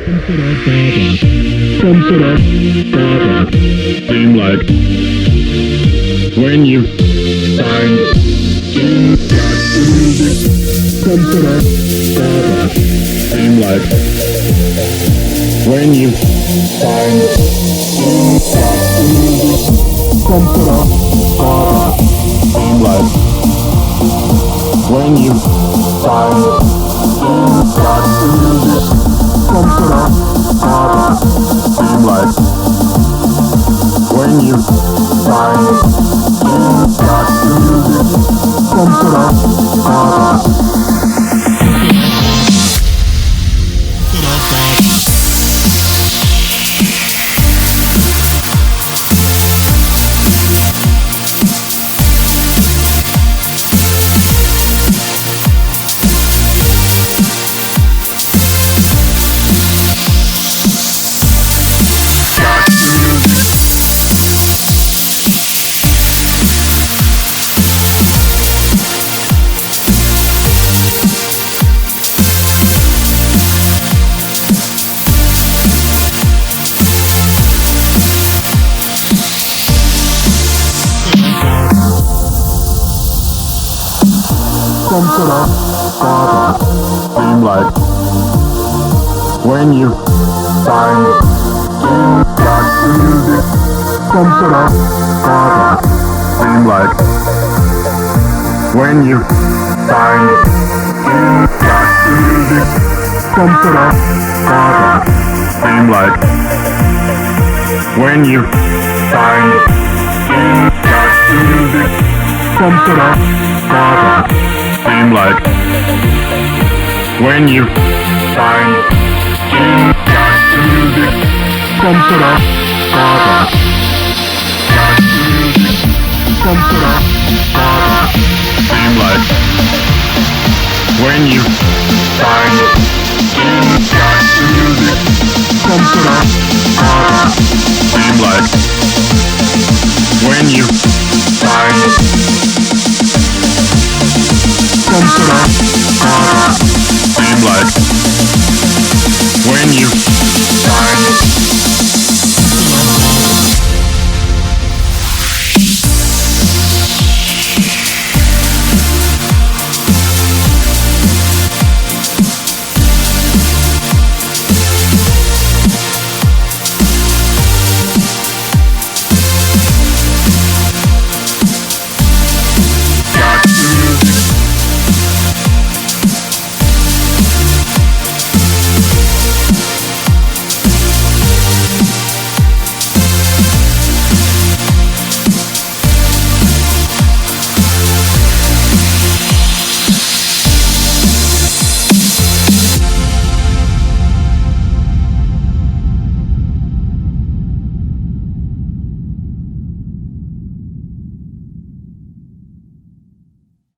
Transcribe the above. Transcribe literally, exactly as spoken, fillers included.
Some sort of bother. Seem like when you find you got music. Some sort of bother. Seem like when you find you got music. Some sort of bother. Seem like when you find you got music. Some sort of bother. Seem like when you find you got music. Some sort of bother. Some sort of bother. Seem like when you find you got music. Some sort of bother. Seem like when you find you got music. Some sort of bother. Seem like when you find you got music. Some sort of bother. Seem like when you find you got music. Some sort of bother. Got music. Some sort of bother. Seem like when you find